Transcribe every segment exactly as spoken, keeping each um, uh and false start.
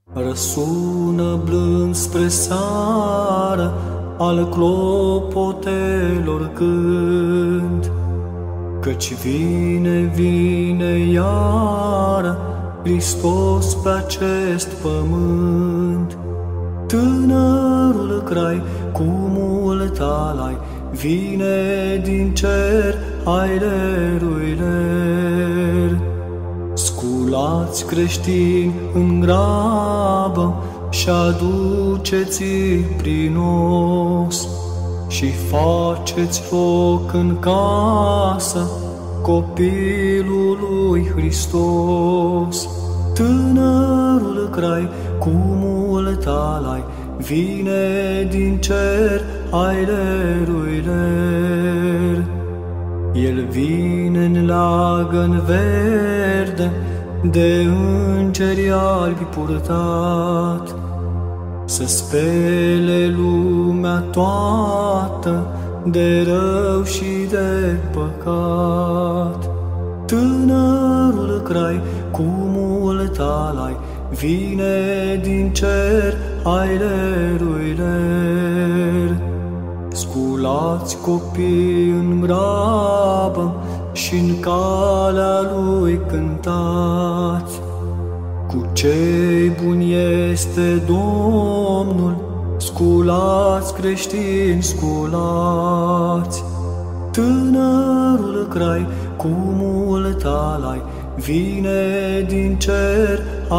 Răsună blând spre seară al clopotelor cânt, căci vine, vine iară Hristos pe acest pământ. Tânărul crai cu mult alai vine din cer, aileruiler. Sculați creștini în grabă și aduceți-i prin os și faceți loc în casă copilului Hristos. Tânărul crai cu mult alai vine din cer, aileruiler. El vine în leagăn verde, de îngeri albi purtat, să spele lumea toată de rău și de păcat. Tânărul crai cu mult alai vine din cer, aileruiler. Sculați copii în grabă și în calea lui cântați. Cu cei buni este Domnul, sculați creștini, sculați. Tânărul crai cu mult alai vine din cer,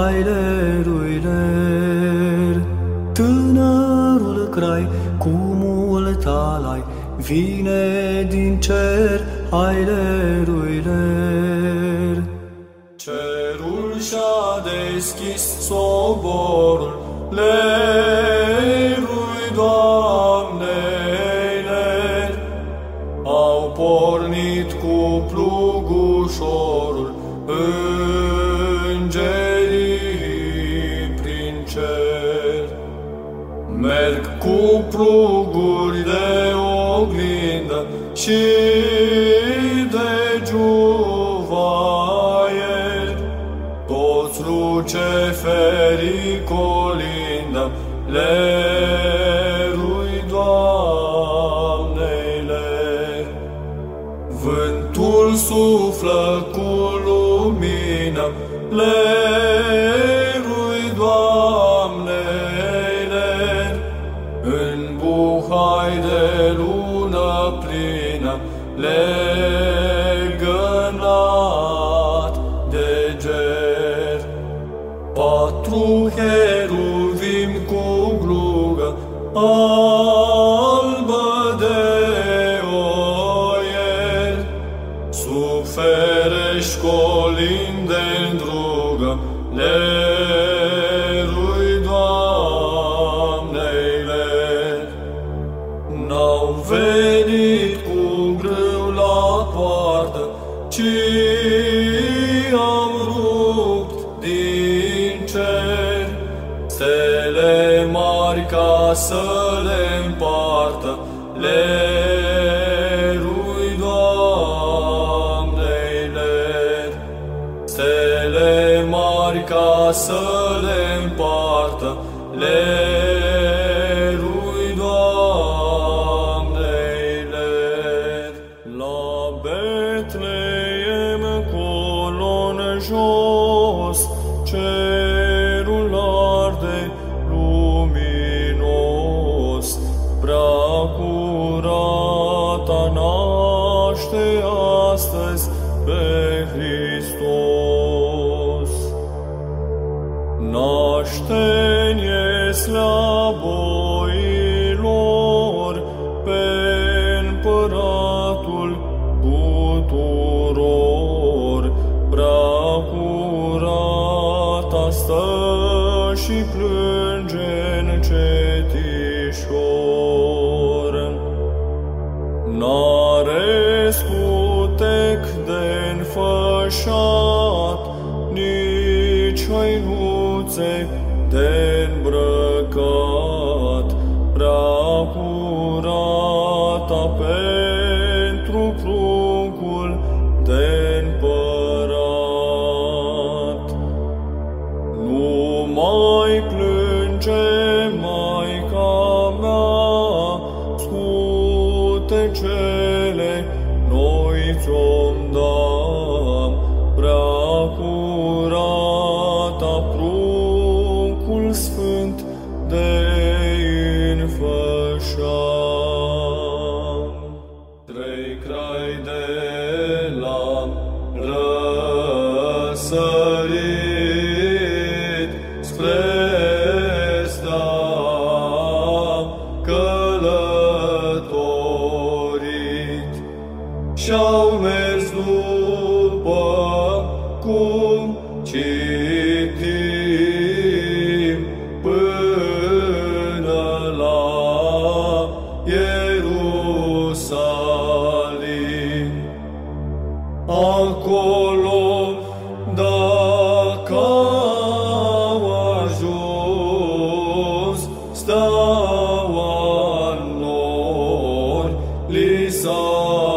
aileruiler. Tânărul crai cu mult alai vine din cer, aileruiler. Cerul și-a deschis soborul, lerui Doamnei ler. Au pornit cu plugușorul îngerii prin cer. Merg cu pluguri de oglindă și de juvaier. Toți luceferii colindă lerui Doamnei ler. Vântul suflă cu lumină lerui Doamnei ler. În buhai de lună plină legănat de ger. Patru heruvim cu glugă albă de oier, suferești colinde-n drugă lerui Doamnei ler. N-au venit cu grâu la poartă, ci am rupt din cer stele mari ca să le împartă lerui Doamnei ler. Stele mari ca să le împartă lerui Doamnei ler. La Betleem colonă jos, cerul arde luminos. Prea curata naște astăzi pe Hristos. Naște-ne slaboilor pe împăratul tuturor. Prea curata stă și plânge încetișor. N-are scutec de-nfășat, nici hăinuțe de-nbrăcat. Prea curata pentru pruncul de-npărat. Numai tale, noi ți-om dăm, prea curata pruncul sfânt de înfășam. Trei crai de lam răsărit spre și-au mers după cum citim până la Ierusalim. Acolo, dacă au ajuns, steaua în nori li s-a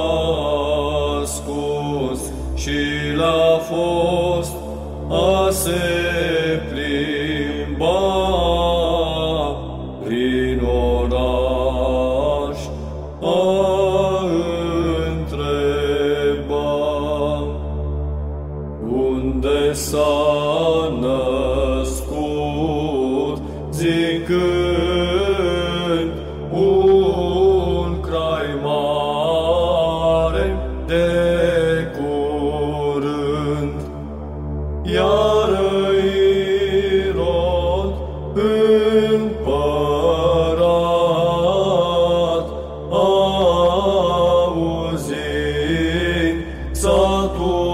și l-a fost a se plimba prin oraș, a întreba unde s-a născut, zicând un crai mare de iar Irod, împărat, auzind, s-a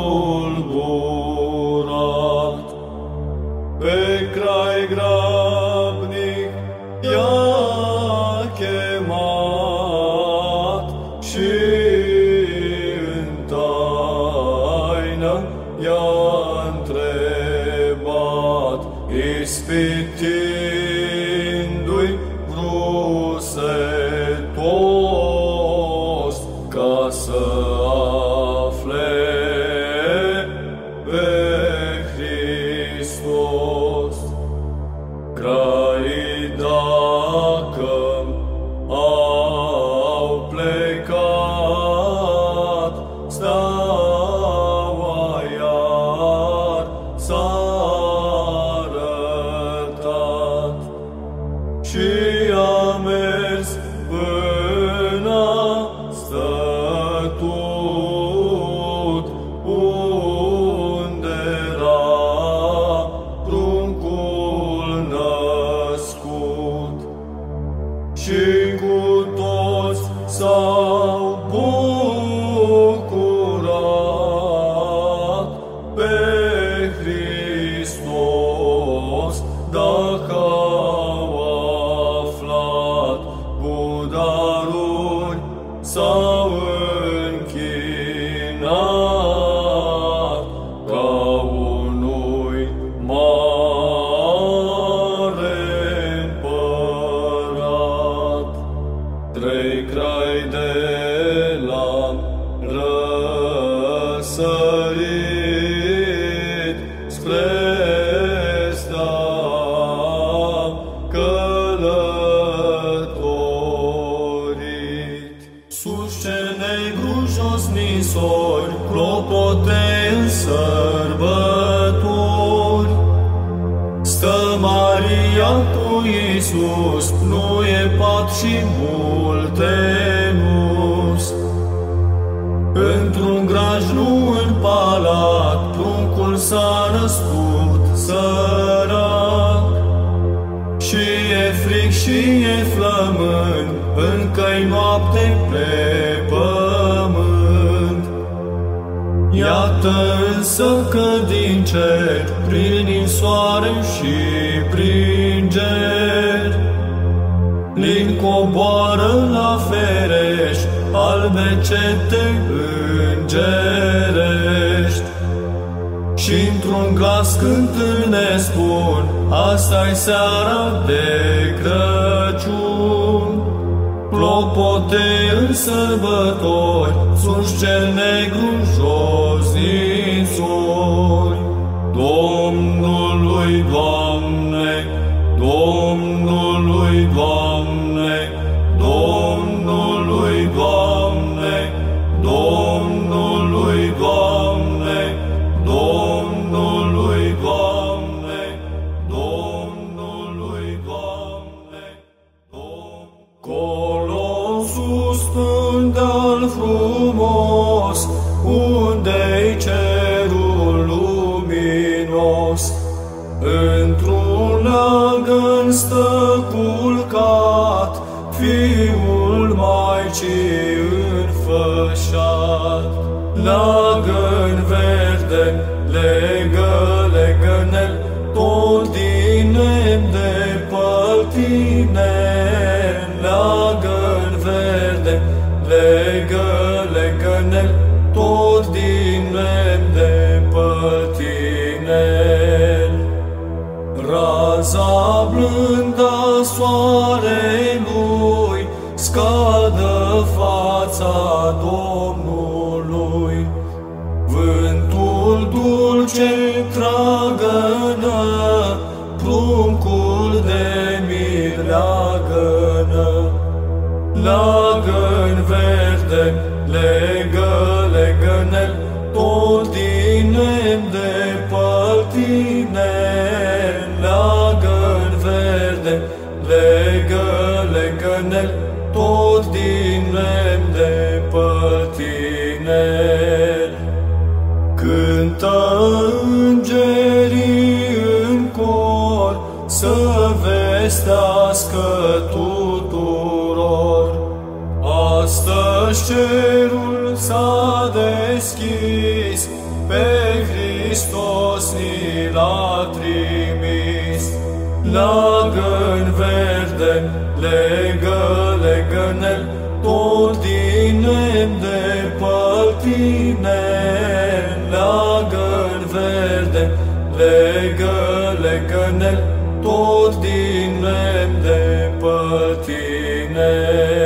tulburat. Pe crai grabnic i-a chemat și în taină i-a întrebat, ispitindu-i vrusetos, ca să afle pe Hristos. Craii dacă au plecat, steaua iar s-a arătat și a mers până stătut unde-era pruncul născut. Și cu toți s-au bucurat pe Hristos, dacă au aflat, cu daruri s-au închinat ca unui mare împărat. Trei crai de lam răsărit spre steaua călătorit. Sus cel negru, jos nisori, clopote în sărbători. Stă Maria cu Iisus, nu e pat și multe nus. Într-un graj, nu în palat, pruncul s-a născut sărac. Și e fric și e flământ, încă-i noapte pe pământ. Iată însă că din cer, prin soare și prin ger, lin coboară la fereș, albe cete îngerești. Și într-un glas cântând ne spun, asta-i seara de Crăciun. Clopote în sărbători, sus cel negru, jos din sori. Domnului, Doamne, Domnului, Doamne, Domnului, Doamne, frumos, unde-i cerul luminos. Într-un leagăn stă culcat Fiul Maicii înfășat. Leagăn verde, legă, legănel, tot din lemn de păltine. Leagăn verde, legă, legănel, tot din lemn de păltine. Raza blândă a soarelui scaldă fața Domnului. Vântul dulce tragănă, pruncul de mir leagănă. Leagăn verde, legă, legănel, tot din lemn de păltine. Leagăn verde, legă, legănel, tot din lemn de păltine. Cântă îngerii în cor să vestească tuturor. Astăzi cerul s-a deschis, pe Hristos ni l-a trimis. Leagăn verde, legă, legănel, tot din lemn de păltine. Leagăn verde, legă, legănel, tot din lemn de păltine.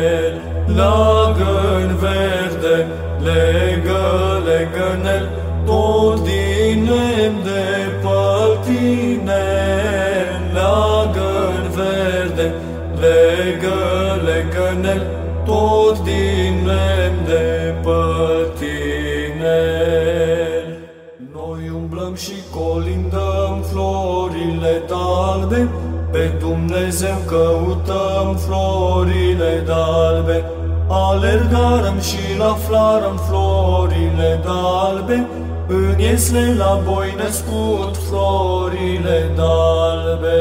Leagăn verde, legă, legănel, tot din lemn de păltine. Leagăn verde, legă, legănel, tot din lemn de păltine. Noi umblăm și colindăm florile d'albe, pe Dumnezeu căutăm florile d'albe. Alergarăm și la flarăm florile d'albe, în iesle la boi născut florile d'albe.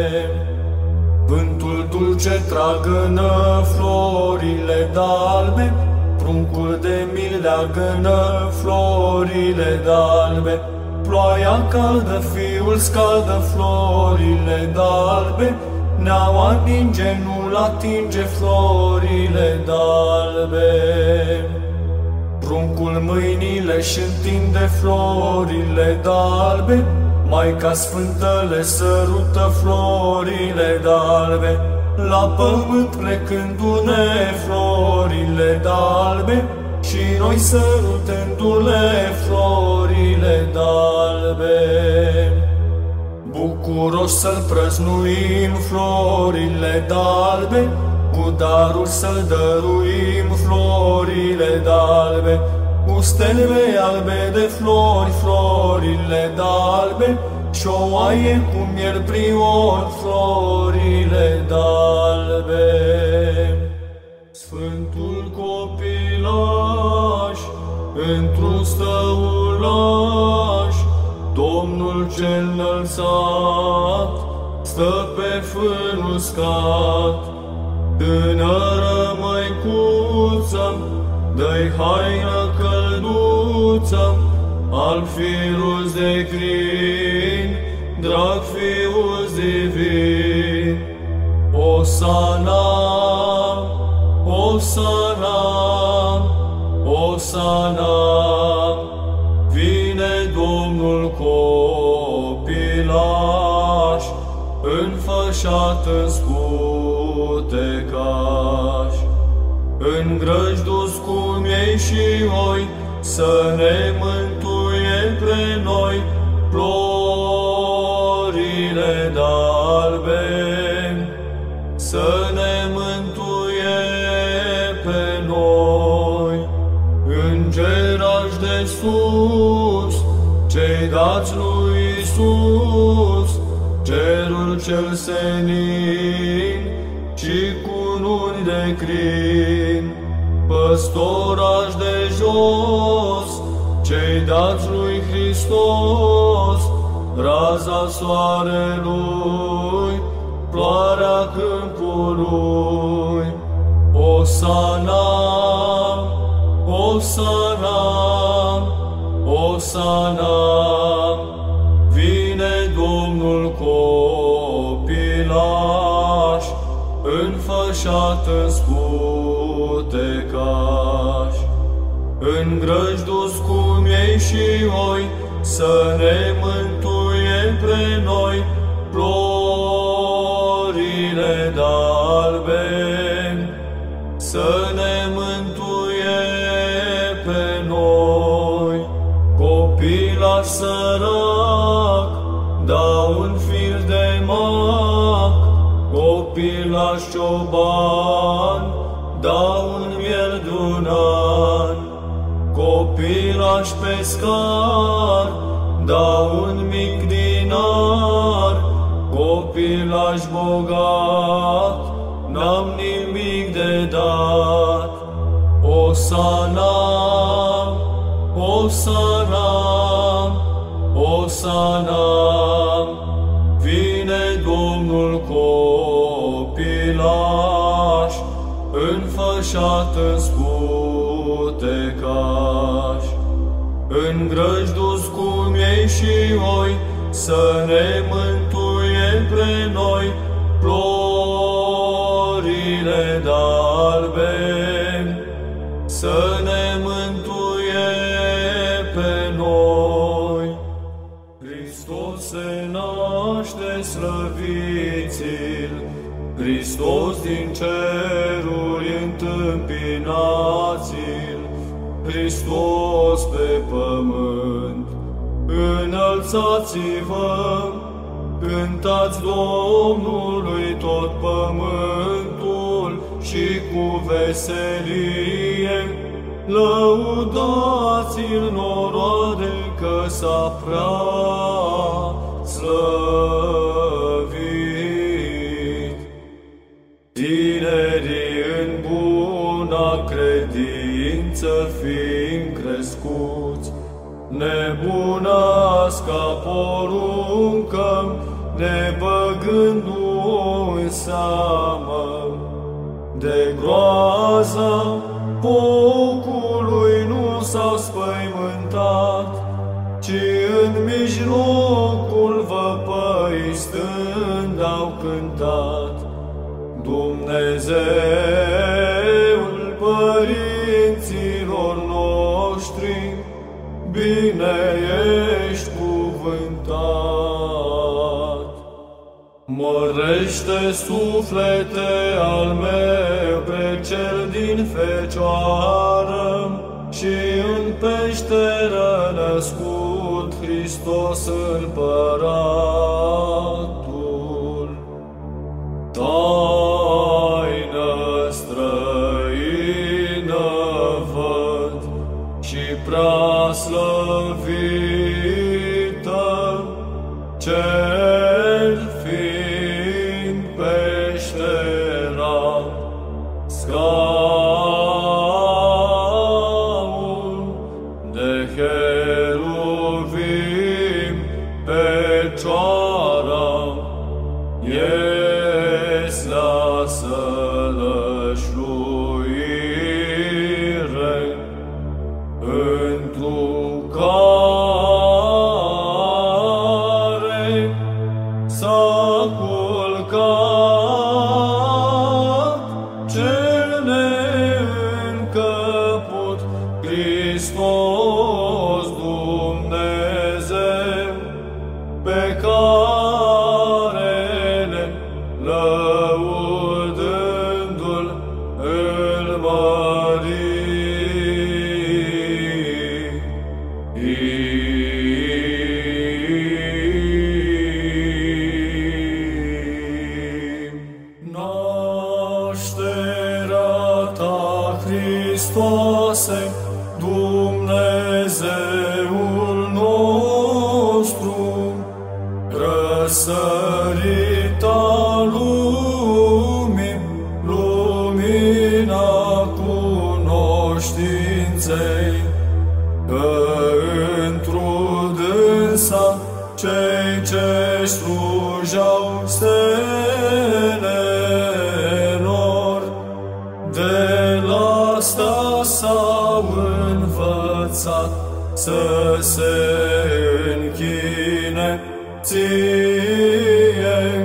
Vântul dulce tragănă florile d'albe, pruncul de mir leagănă florile d'albe. Ploaia caldă, fiul scaldă florile d'albe, ne-au atinge, nu-l atinge florile d'albe. Pruncul mâinile-și întinde florile d'albe, Maica Sfântă le sărută florile d'albe. La pământ plecându-ne florile d'albe, și noi sărutându-le florile d'albe. Bucuroși să-L prăznuim florile d'albe, cu darul să-L dăruim florile d'albe. Cu stelele albe de flori, florile d'albe, și o oaie cu miel prior, florile d'albe. Sfântul copilaș, într-un stăulaș, Domnul cel înălțat stă pe fân uscat. Tânără măicuță, dă-i haină călduță, al firuz de crin, drag fiuz divin. Osana, Osana, Osana, vine Domnul copilaș, înfășat în scutecaș. În grăși dus cu miei și oi, să ne mântuie pe noi florile d'albe. Să ne mântuie pe noi, îngerași de sus, cei dați lui Iisus, cerul cel senin și cununi de crin, păstorași de jos, cei dați lui Hristos, raza soarelui, floarea câmpului. Osana, Osana, Osana, vine Domnul copilaș, înfășat în sputecaș. Îngrăjduți cu miei și oi, să ne mântuie pre noi, florile d'albe, să ne mântuie pe noi. Copilaș sărac, da un fir de mac, copilaș cioban, da un miel d'un an. Copilaș pescar, da un mic dinar, copilaș bogat, n-am nimic de dat. Osana, Osana, Osana, vine Domnul copilaș, înfășat în sputecaș. Îngrăjduți cu miei și oi, să ne mântuie pre noi, florile d'albe, să ne mântuie pe noi. Hristos se naște, slăviți-l, Hristos din ceruri întâmpinați-l, Hristos pe pământ, înălțați-vă, cântați Domnului tot pământul și cu veselie, lăudați-l noroade că s-a prea slăvit. Tinerii în buna credință fiind crescuți, nebunească poruncă, nebăgându-o în seamă, de groaza focului nu s-au spăimântat, ci în mijlocul văpăii stând au cântat. Dumnezeul părinților noștri, bine ești cuvântat. Mărește, suflete al meu, pe cel din Fecioară și în peșteră născut, Hristos Împăratul. Taină străină văd și prea slăvită, cel fiind peștera, scaun de heruvim pe cioara, ies la sălășluire, întru care s-a culcat cel neîncăput, Hristos Dumnezeu, pe care ne lăudându-l îl mărim. Nașterea ta, Hristoase, Dumnezeul nostru, răsărita lumii, lumina cunoștinței, că într-o dânsa cei ce slujau stelelor, de la asta s-au învățat să se închine ție,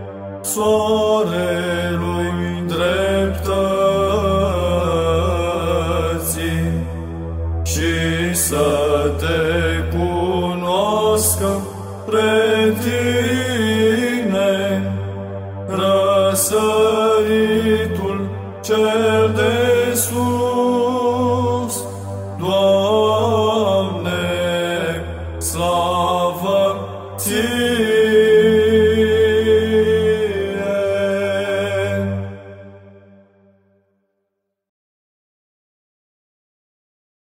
soarelui dreptății, și să te cunoască pre tine răsăritul cel de sus, Doamne.